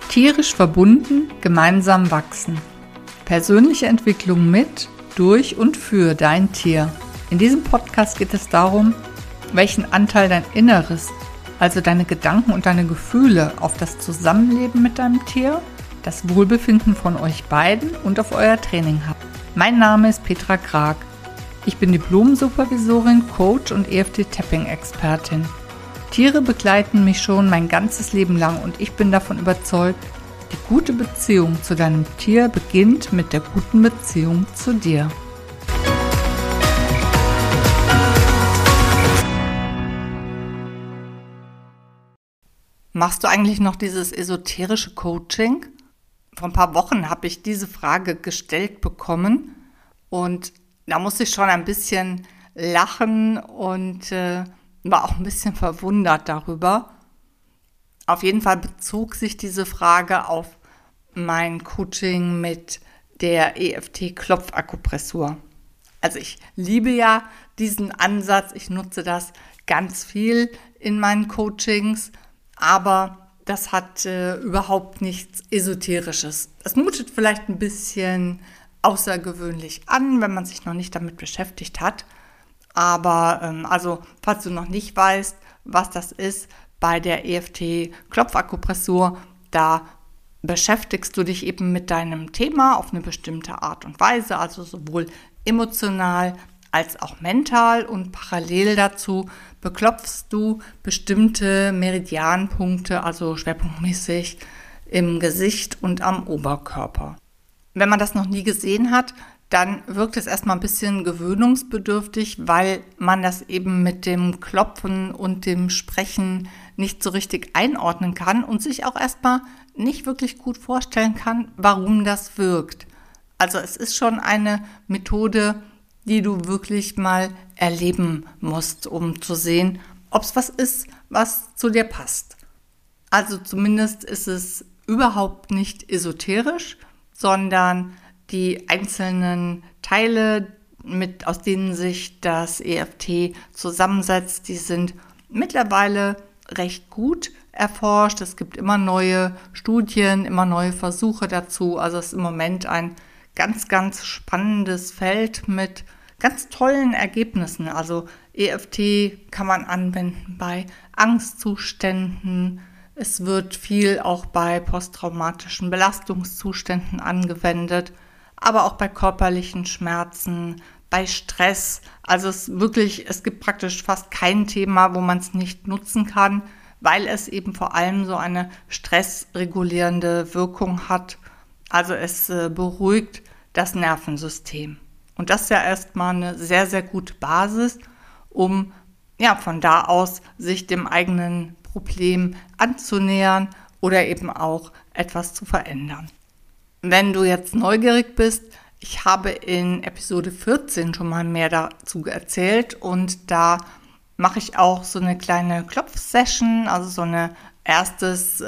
Tierisch verbunden, gemeinsam wachsen. Persönliche Entwicklung mit, durch und für dein Tier. In diesem Podcast geht es darum, welchen Anteil dein Inneres, also deine Gedanken und deine Gefühle auf das Zusammenleben mit deinem Tier, das Wohlbefinden von euch beiden und auf euer Training hat. Mein Name ist Petra Krag. Ich bin Diplom-Supervisorin, Coach und EFT-Tapping-Expertin. Tiere begleiten mich schon mein ganzes Leben lang und ich bin davon überzeugt, die gute Beziehung zu deinem Tier beginnt mit der guten Beziehung zu dir. Machst du eigentlich noch dieses esoterische Coaching? Vor ein paar Wochen habe ich diese Frage gestellt bekommen und da musste ich schon ein bisschen lachen und war auch ein bisschen verwundert darüber. Auf jeden Fall bezog sich diese Frage auf mein Coaching mit der EFT-Klopfakupressur. Also ich liebe ja diesen Ansatz, ich nutze das ganz viel in meinen Coachings, aber das hat überhaupt nichts Esoterisches. Es mutet vielleicht ein bisschen außergewöhnlich an, wenn man sich noch nicht damit beschäftigt hat. Aber also falls du noch nicht weißt, was das ist, bei der EFT-Klopfakupressur, da beschäftigst du dich eben mit deinem Thema auf eine bestimmte Art und Weise, also sowohl emotional als auch mental, und parallel dazu beklopfst du bestimmte Meridianpunkte, also schwerpunktmäßig im Gesicht und am Oberkörper. Wenn man das noch nie gesehen hat, dann wirkt es erstmal ein bisschen gewöhnungsbedürftig, weil man das eben mit dem Klopfen und dem Sprechen nicht so richtig einordnen kann und sich auch erstmal nicht wirklich gut vorstellen kann, warum das wirkt. Also es ist schon eine Methode, die du wirklich mal erleben musst, um zu sehen, ob es was ist, was zu dir passt. Also zumindest ist es überhaupt nicht esoterisch, sondern die einzelnen Teile, aus denen sich das EFT zusammensetzt, die sind mittlerweile recht gut erforscht. Es gibt immer neue Studien, immer neue Versuche dazu. Also es ist im Moment ein ganz, ganz spannendes Feld mit ganz tollen Ergebnissen. Also EFT kann man anwenden bei Angstzuständen. Es wird viel auch bei posttraumatischen Belastungszuständen angewendet, aber auch bei körperlichen Schmerzen, bei Stress. Also es gibt praktisch fast kein Thema, wo man es nicht nutzen kann, weil es eben vor allem so eine stressregulierende Wirkung hat. Also es beruhigt das Nervensystem. Und das ist ja erstmal eine sehr, sehr gute Basis, um von da aus sich dem eigenen Problem anzunähern oder eben auch etwas zu verändern. Wenn du jetzt neugierig bist, ich habe in Episode 14 schon mal mehr dazu erzählt und da mache ich auch so eine kleine Klopfsession, also so ein erstes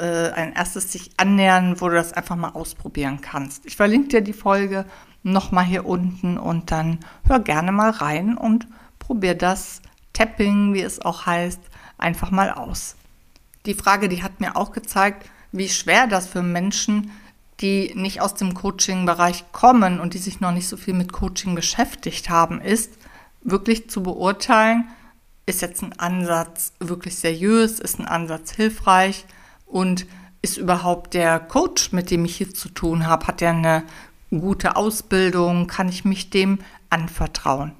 sich annähern, wo du das einfach mal ausprobieren kannst. Ich verlinke dir die Folge nochmal hier unten und dann hör gerne mal rein und probier das Tapping, wie es auch heißt, einfach mal aus. Die Frage, die hat mir auch gezeigt, wie schwer das für Menschen, die nicht aus dem Coaching-Bereich kommen und die sich noch nicht so viel mit Coaching beschäftigt haben, ist, wirklich zu beurteilen, ist jetzt ein Ansatz wirklich seriös, ist ein Ansatz hilfreich und ist überhaupt der Coach, mit dem ich hier zu tun habe, hat er eine gute Ausbildung, kann ich mich dem anvertrauen?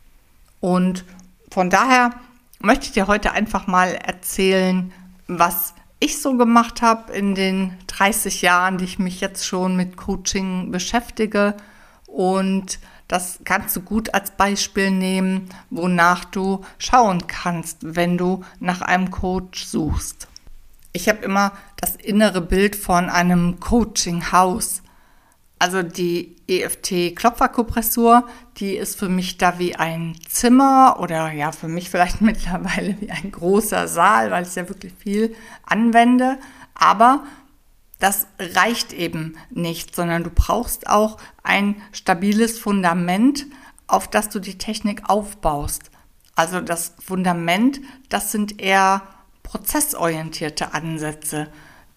Und von daher möchte ich dir heute einfach mal erzählen, was ich so gemacht habe in den 30 Jahren, die ich mich jetzt schon mit Coaching beschäftige. Und das kannst du gut als Beispiel nehmen, wonach du schauen kannst, wenn du nach einem Coach suchst. Ich habe immer das innere Bild von einem Coaching-Haus. Also die EFT-Klopfakupressur, die ist für mich da wie ein Zimmer oder ja, für mich vielleicht mittlerweile wie ein großer Saal, weil ich ja wirklich viel anwende. Aber das reicht eben nicht, sondern du brauchst auch ein stabiles Fundament, auf das du die Technik aufbaust. Also das Fundament, das sind eher prozessorientierte Ansätze.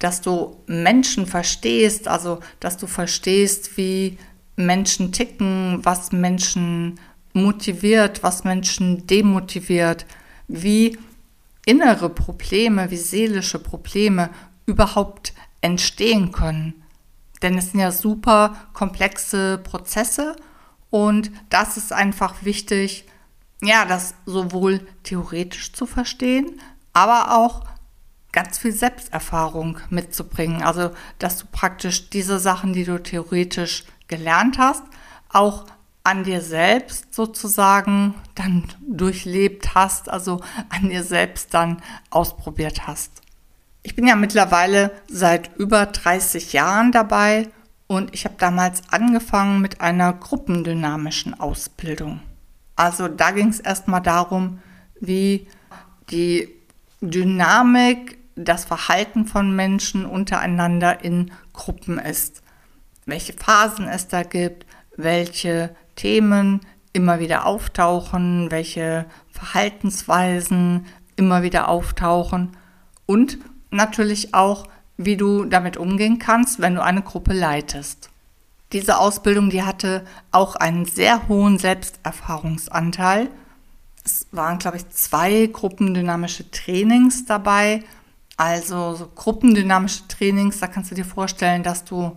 dass du Menschen verstehst, also dass du verstehst, wie Menschen ticken, was Menschen motiviert, was Menschen demotiviert, wie innere Probleme, wie seelische Probleme überhaupt entstehen können. Denn es sind ja super komplexe Prozesse und das ist einfach wichtig, ja, das sowohl theoretisch zu verstehen, aber auch ganz viel Selbsterfahrung mitzubringen. Also, dass du praktisch diese Sachen, die du theoretisch gelernt hast, auch an dir selbst sozusagen dann durchlebt hast, also an dir selbst dann ausprobiert hast. Ich bin ja mittlerweile seit über 30 Jahren dabei und ich habe damals angefangen mit einer gruppendynamischen Ausbildung. Also da ging es erstmal darum, wie die Dynamik, das Verhalten von Menschen untereinander in Gruppen ist. Welche Phasen es da gibt, welche Themen immer wieder auftauchen, welche Verhaltensweisen immer wieder auftauchen und natürlich auch, wie du damit umgehen kannst, wenn du eine Gruppe leitest. Diese Ausbildung, die hatte auch einen sehr hohen Selbsterfahrungsanteil. Es waren, glaube ich, 2 gruppendynamische Trainings dabei. Also so gruppendynamische Trainings, da kannst du dir vorstellen, dass du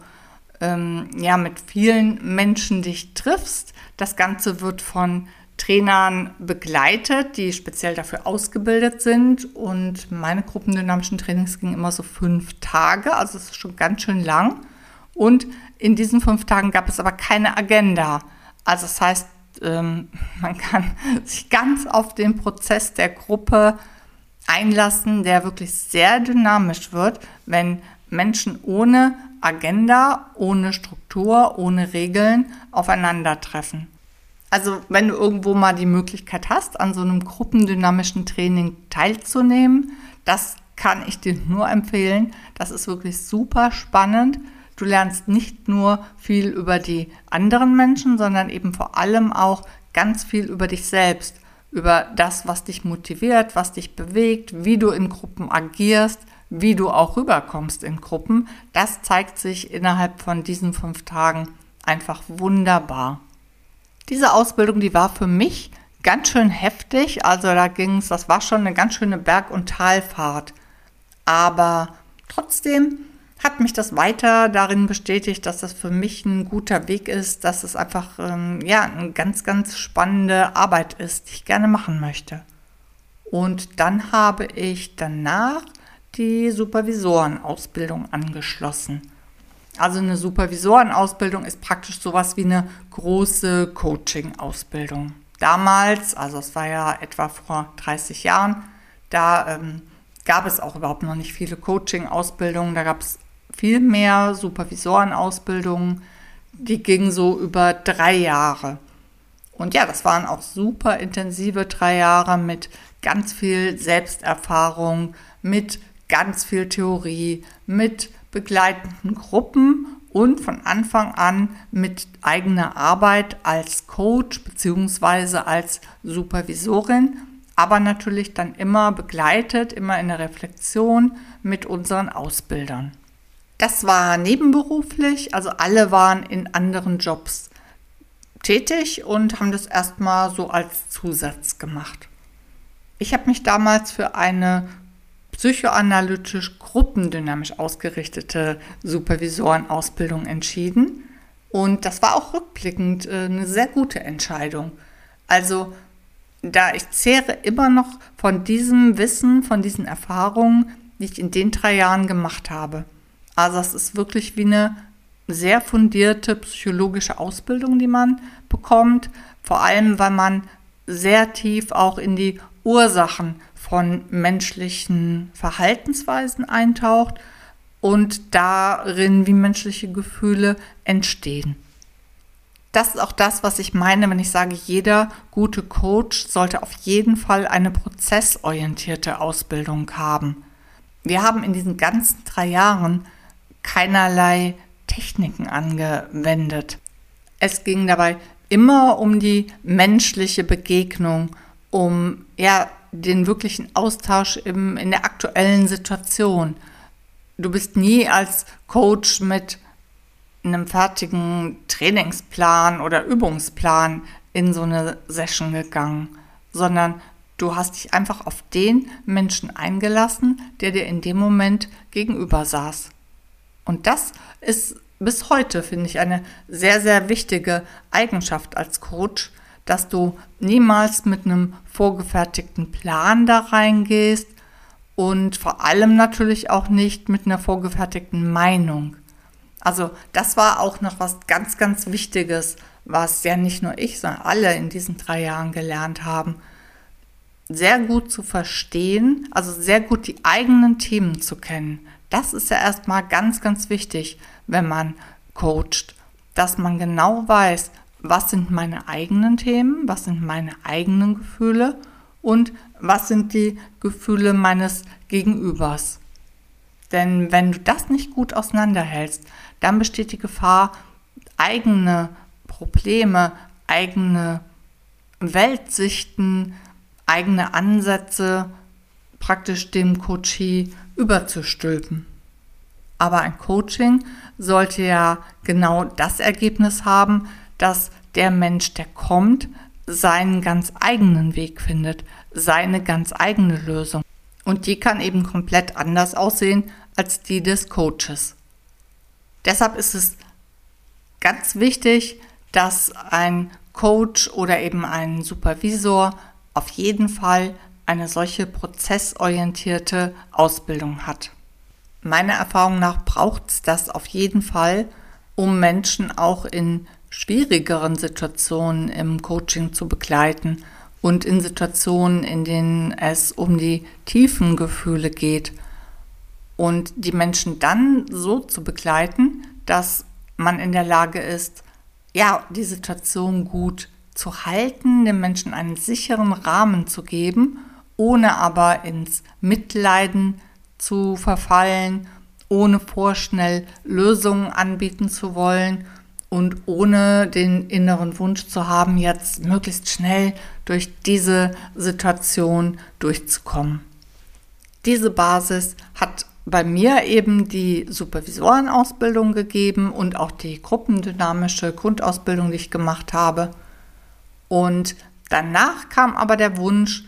mit vielen Menschen dich triffst. Das Ganze wird von Trainern begleitet, die speziell dafür ausgebildet sind. Und meine gruppendynamischen Trainings gingen immer so 5 Tage, also es ist schon ganz schön lang. Und in diesen 5 Tagen gab es aber keine Agenda. Also das heißt, man kann sich ganz auf den Prozess der Gruppe einlassen, der wirklich sehr dynamisch wird, wenn Menschen ohne Agenda, ohne Struktur, ohne Regeln aufeinandertreffen. Also wenn du irgendwo mal die Möglichkeit hast, an so einem gruppendynamischen Training teilzunehmen, das kann ich dir nur empfehlen. Das ist wirklich super spannend. Du lernst nicht nur viel über die anderen Menschen, sondern eben vor allem auch ganz viel über dich selbst, über das, was dich motiviert, was dich bewegt, wie du in Gruppen agierst, wie du auch rüberkommst in Gruppen. Das zeigt sich innerhalb von diesen 5 Tagen einfach wunderbar. Diese Ausbildung, die war für mich ganz schön heftig. Also das war schon eine ganz schöne Berg- und Talfahrt. Aber trotzdem hat mich das weiter darin bestätigt, dass das für mich ein guter Weg ist, dass es einfach eine ganz, ganz spannende Arbeit ist, die ich gerne machen möchte. Und dann habe ich danach die Supervisorenausbildung angeschlossen. Also eine Supervisorenausbildung ist praktisch sowas wie eine große Coaching-Ausbildung. Damals, also es war ja etwa vor 30 Jahren, da gab es auch überhaupt noch nicht viele Coaching-Ausbildungen. Da gab es viel mehr Supervisorenausbildungen, die gingen so über 3 Jahre. Und ja, das waren auch super intensive 3 Jahre mit ganz viel Selbsterfahrung, mit ganz viel Theorie, mit begleitenden Gruppen und von Anfang an mit eigener Arbeit als Coach bzw. als Supervisorin, aber natürlich dann immer begleitet, immer in der Reflexion mit unseren Ausbildern. Das war nebenberuflich, also alle waren in anderen Jobs tätig und haben das erstmal so als Zusatz gemacht. Ich habe mich damals für eine psychoanalytisch gruppendynamisch ausgerichtete Supervisorenausbildung entschieden und das war auch rückblickend eine sehr gute Entscheidung. Also da ich zehre immer noch von diesem Wissen, von diesen Erfahrungen, die ich in den 3 Jahren gemacht habe. Also es ist wirklich wie eine sehr fundierte psychologische Ausbildung, die man bekommt, vor allem weil man sehr tief auch in die Ursachen von menschlichen Verhaltensweisen eintaucht und darin, wie menschliche Gefühle entstehen. Das ist auch das, was ich meine, wenn ich sage, jeder gute Coach sollte auf jeden Fall eine prozessorientierte Ausbildung haben. Wir haben in diesen ganzen 3 Jahren keinerlei Techniken angewendet. Es ging dabei immer um die menschliche Begegnung, um den wirklichen Austausch in der aktuellen Situation. du bist nie als Coach mit einem fertigen Trainingsplan oder Übungsplan in so eine Session gegangen, sondern du hast dich einfach auf den Menschen eingelassen, der dir in dem Moment gegenüber saß. Und das ist bis heute, finde ich, eine sehr, sehr wichtige Eigenschaft als Coach, dass du niemals mit einem vorgefertigten Plan da reingehst und vor allem natürlich auch nicht mit einer vorgefertigten Meinung. Also das war auch noch was ganz, ganz Wichtiges, was ja nicht nur ich, sondern alle in diesen 3 Jahren gelernt haben. Sehr gut zu verstehen, also sehr gut die eigenen Themen zu kennen. Das ist ja erstmal ganz, ganz wichtig, wenn man coacht, dass man genau weiß, was sind meine eigenen Themen, was sind meine eigenen Gefühle und was sind die Gefühle meines Gegenübers. Denn wenn du das nicht gut auseinanderhältst, dann besteht die Gefahr, eigene Probleme, eigene Weltsichten, eigene Ansätze praktisch dem Coachee überzustülpen. Aber ein Coaching sollte ja genau das Ergebnis haben, dass der Mensch, der kommt, seinen ganz eigenen Weg findet, seine ganz eigene Lösung. Und die kann eben komplett anders aussehen als die des Coaches. Deshalb ist es ganz wichtig, dass ein Coach oder eben ein Supervisor auf jeden Fall eine solche prozessorientierte Ausbildung hat. Meiner Erfahrung nach braucht es das auf jeden Fall, um Menschen auch in schwierigeren Situationen im Coaching zu begleiten und in Situationen, in denen es um die tiefen Gefühle geht. Und die Menschen dann so zu begleiten, dass man in der Lage ist, ja, die Situation gut zu halten, dem Menschen einen sicheren Rahmen zu geben, ohne aber ins Mitleiden zu verfallen, ohne vorschnell Lösungen anbieten zu wollen und ohne den inneren Wunsch zu haben, jetzt möglichst schnell durch diese Situation durchzukommen. Diese Basis hat bei mir eben die Supervisorenausbildung gegeben und auch die gruppendynamische Grundausbildung, die ich gemacht habe. Und danach kam aber der Wunsch,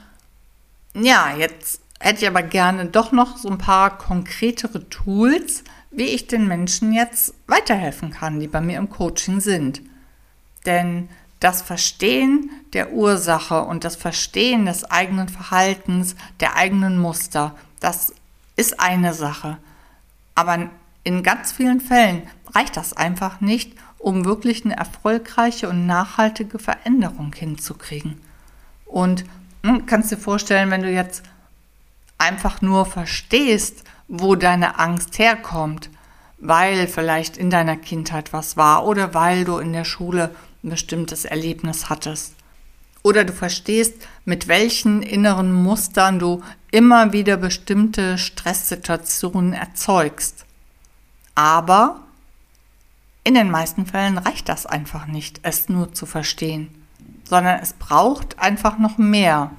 ja, jetzt hätte ich aber gerne doch noch so ein paar konkretere Tools, wie ich den Menschen jetzt weiterhelfen kann, die bei mir im Coaching sind. Denn das Verstehen der Ursache und das Verstehen des eigenen Verhaltens, der eigenen Muster, das ist eine Sache. Aber in ganz vielen Fällen reicht das einfach nicht, um wirklich eine erfolgreiche und nachhaltige Veränderung hinzukriegen. Und kannst dir vorstellen, wenn du jetzt einfach nur verstehst, wo deine Angst herkommt, weil vielleicht in deiner Kindheit was war oder weil du in der Schule ein bestimmtes Erlebnis hattest. Oder du verstehst, mit welchen inneren Mustern du immer wieder bestimmte Stresssituationen erzeugst. Aber in den meisten Fällen reicht das einfach nicht, es nur zu verstehen, sondern es braucht einfach noch mehr.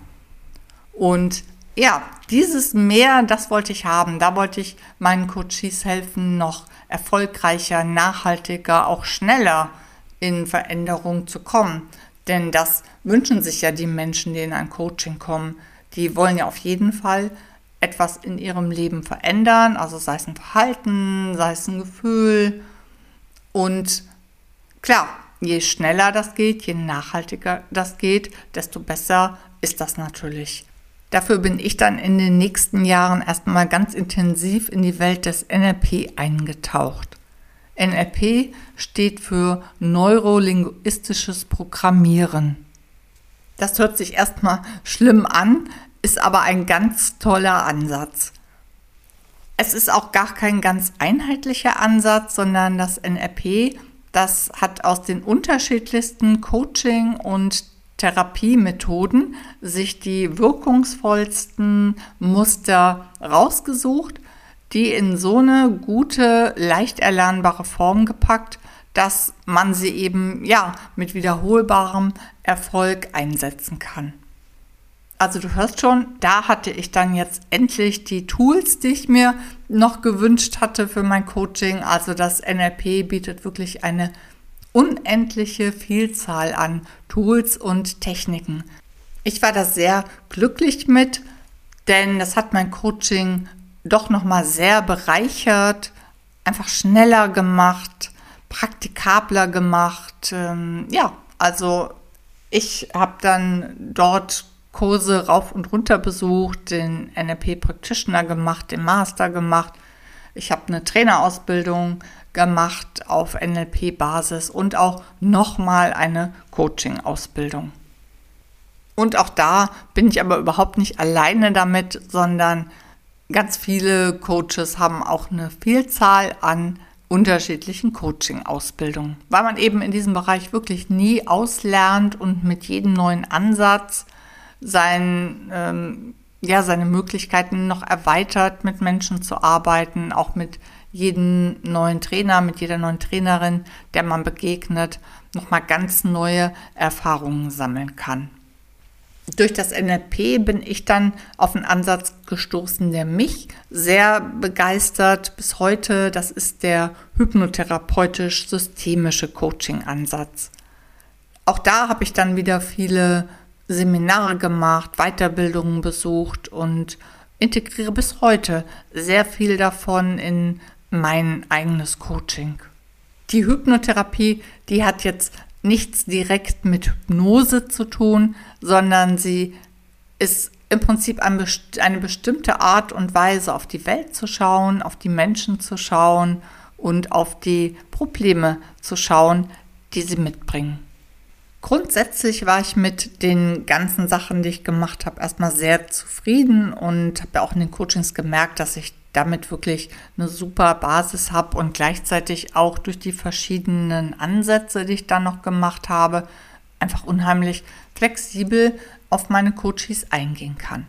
Und ja, dieses Mehr, das wollte ich haben. Da wollte ich meinen Coaches helfen, noch erfolgreicher, nachhaltiger, auch schneller in Veränderung zu kommen. Denn das wünschen sich ja die Menschen, die in ein Coaching kommen. Die wollen ja auf jeden Fall etwas in ihrem Leben verändern, also sei es ein Verhalten, sei es ein Gefühl. Und klar, je schneller das geht, je nachhaltiger das geht, desto besser ist das natürlich. Dafür bin ich dann in den nächsten Jahren erstmal ganz intensiv in die Welt des NLP eingetaucht. NLP steht für neurolinguistisches Programmieren. Das hört sich erstmal schlimm an, ist aber ein ganz toller Ansatz. Es ist auch gar kein ganz einheitlicher Ansatz, sondern das NLP, das hat aus den unterschiedlichsten Coaching- und Therapiemethoden sich die wirkungsvollsten Muster rausgesucht, die in so eine gute, leicht erlernbare Form gepackt, dass man sie eben mit wiederholbarem Erfolg einsetzen kann. Also du hörst schon, da hatte ich dann jetzt endlich die Tools, die ich mir noch gewünscht hatte für mein Coaching. Also das NLP bietet wirklich eine unendliche Vielzahl an Tools und Techniken. Ich war da sehr glücklich mit, denn das hat mein Coaching doch nochmal sehr bereichert, einfach schneller gemacht, praktikabler gemacht. Also ich habe dann dort Kurse rauf und runter besucht, den NLP Practitioner gemacht, den Master gemacht. Ich habe eine Trainerausbildung gemacht auf NLP-Basis und auch nochmal eine Coaching-Ausbildung. Und auch da bin ich aber überhaupt nicht alleine damit, sondern ganz viele Coaches haben auch eine Vielzahl an unterschiedlichen Coaching-Ausbildungen, weil man eben in diesem Bereich wirklich nie auslernt und mit jedem neuen Ansatz seine Möglichkeiten noch erweitert, mit Menschen zu arbeiten, auch mit jedem neuen Trainer, mit jeder neuen Trainerin, der man begegnet, nochmal ganz neue Erfahrungen sammeln kann. Durch das NLP bin ich dann auf einen Ansatz gestoßen, der mich sehr begeistert bis heute. Das ist der hypnotherapeutisch-systemische Coaching-Ansatz. Auch da habe ich dann wieder viele Seminare gemacht, Weiterbildungen besucht und integriere bis heute sehr viel davon in mein eigenes Coaching. Die Hypnotherapie, die hat jetzt nichts direkt mit Hypnose zu tun, sondern sie ist im Prinzip eine bestimmte Art und Weise, auf die Welt zu schauen, auf die Menschen zu schauen und auf die Probleme zu schauen, die sie mitbringen. Grundsätzlich war ich mit den ganzen Sachen, die ich gemacht habe, erstmal sehr zufrieden und habe ja auch in den Coachings gemerkt, dass ich damit wirklich eine super Basis habe und gleichzeitig auch durch die verschiedenen Ansätze, die ich dann noch gemacht habe, einfach unheimlich flexibel auf meine Coaches eingehen kann.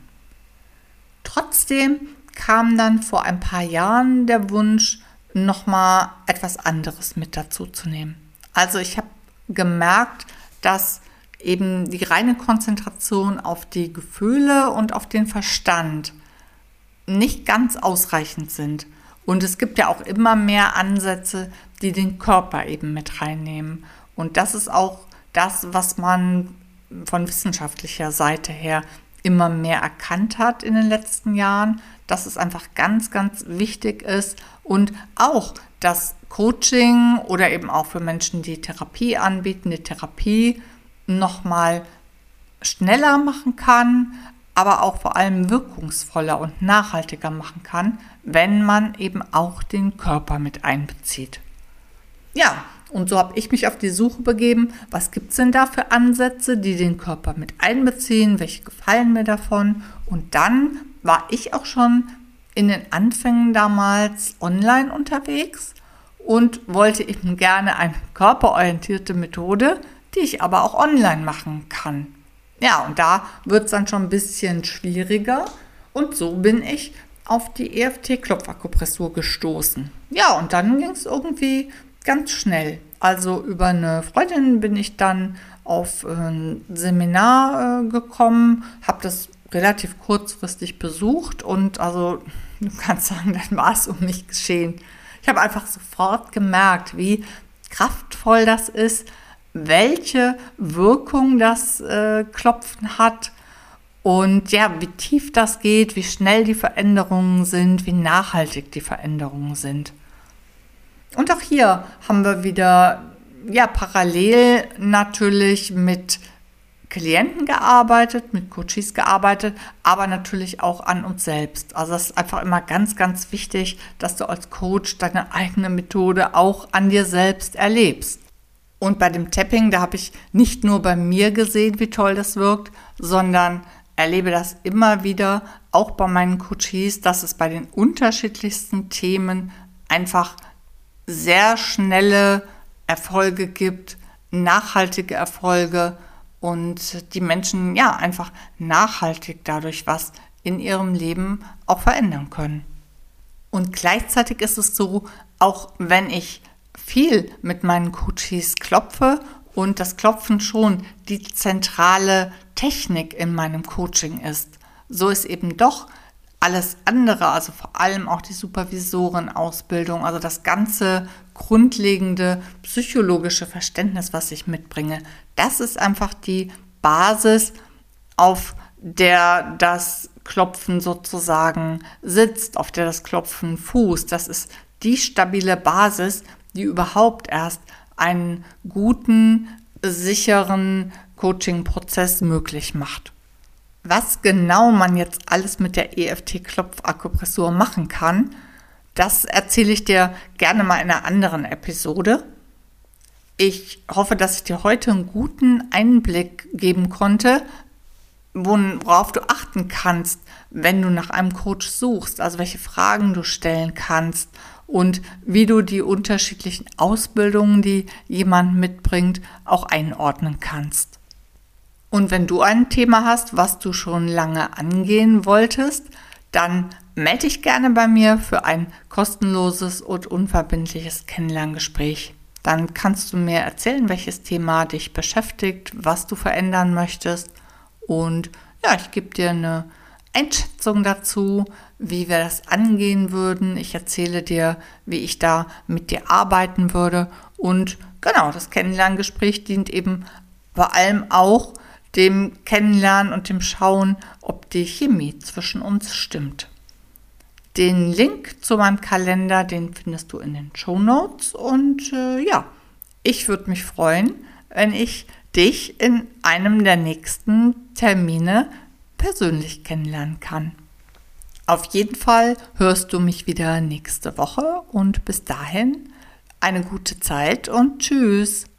Trotzdem kam dann vor ein paar Jahren der Wunsch, nochmal etwas anderes mit dazu zu nehmen. Also ich habe gemerkt, dass eben die reine Konzentration auf die Gefühle und auf den Verstand nicht ganz ausreichend sind. Und es gibt ja auch immer mehr Ansätze, die den Körper eben mit reinnehmen. Und das ist auch das, was man von wissenschaftlicher Seite her immer mehr erkannt hat in den letzten Jahren, dass es einfach ganz, ganz wichtig ist und auch das Coaching oder eben auch für Menschen, die Therapie anbieten, die Therapie nochmal schneller machen kann, aber auch vor allem wirkungsvoller und nachhaltiger machen kann, wenn man eben auch den Körper mit einbezieht. Ja, und so habe ich mich auf die Suche begeben, was gibt es denn da für Ansätze, die den Körper mit einbeziehen, welche gefallen mir davon. Und dann war ich auch schon in den Anfängen damals online unterwegs und wollte eben gerne eine körperorientierte Methode, die ich aber auch online machen kann. Ja, und da wird es dann schon ein bisschen schwieriger und so bin ich auf die EFT-Klopfakupressur gestoßen. Ja, und dann ging es irgendwie ganz schnell. Also über eine Freundin bin ich dann auf ein Seminar gekommen, habe das relativ kurzfristig besucht und also du kannst sagen, dann war es um mich geschehen. Ich habe einfach sofort gemerkt, wie kraftvoll das ist, welche Wirkung das Klopfen hat und ja, wie tief das geht, wie schnell die Veränderungen sind, wie nachhaltig die Veränderungen sind. Und auch hier haben wir wieder parallel natürlich mit Klienten gearbeitet, mit Coaches gearbeitet, aber natürlich auch an uns selbst. Also es ist einfach immer ganz, ganz wichtig, dass du als Coach deine eigene Methode auch an dir selbst erlebst. Und bei dem Tapping, da habe ich nicht nur bei mir gesehen, wie toll das wirkt, sondern erlebe das immer wieder, auch bei meinen Coaches, dass es bei den unterschiedlichsten Themen einfach sehr schnelle Erfolge gibt, nachhaltige Erfolge und die Menschen einfach nachhaltig dadurch was in ihrem Leben auch verändern können. Und gleichzeitig ist es so, auch wenn ich viel mit meinen Coaches klopfe und das Klopfen schon die zentrale Technik in meinem Coaching ist, so ist eben doch alles andere, also vor allem auch die Supervisorenausbildung, also das ganze grundlegende psychologische Verständnis, was ich mitbringe, das ist einfach die Basis, auf der das Klopfen sozusagen sitzt, auf der das Klopfen fußt. Das ist die stabile Basis, die überhaupt erst einen guten, sicheren Coaching-Prozess möglich macht. Was genau man jetzt alles mit der EFT-Klopfakupressur machen kann, das erzähle ich dir gerne mal in einer anderen Episode. Ich hoffe, dass ich dir heute einen guten Einblick geben konnte, worauf du achten kannst, wenn du nach einem Coach suchst, also welche Fragen du stellen kannst und wie du die unterschiedlichen Ausbildungen, die jemand mitbringt, auch einordnen kannst. Und wenn du ein Thema hast, was du schon lange angehen wolltest, dann melde dich gerne bei mir für ein kostenloses und unverbindliches Kennenlerngespräch. Dann kannst du mir erzählen, welches Thema dich beschäftigt, was du verändern möchtest. Und ja, ich gebe dir eine Einschätzung dazu, wie wir das angehen würden. Ich erzähle dir, wie ich da mit dir arbeiten würde. Und genau, das Kennenlerngespräch dient eben vor allem auch dem Kennenlernen und dem Schauen, ob die Chemie zwischen uns stimmt. Den Link zu meinem Kalender, den findest du in den Shownotes. Und ich würde mich freuen, wenn ich dich in einem der nächsten Termine persönlich kennenlernen kann. Auf jeden Fall hörst du mich wieder nächste Woche und bis dahin eine gute Zeit und tschüss.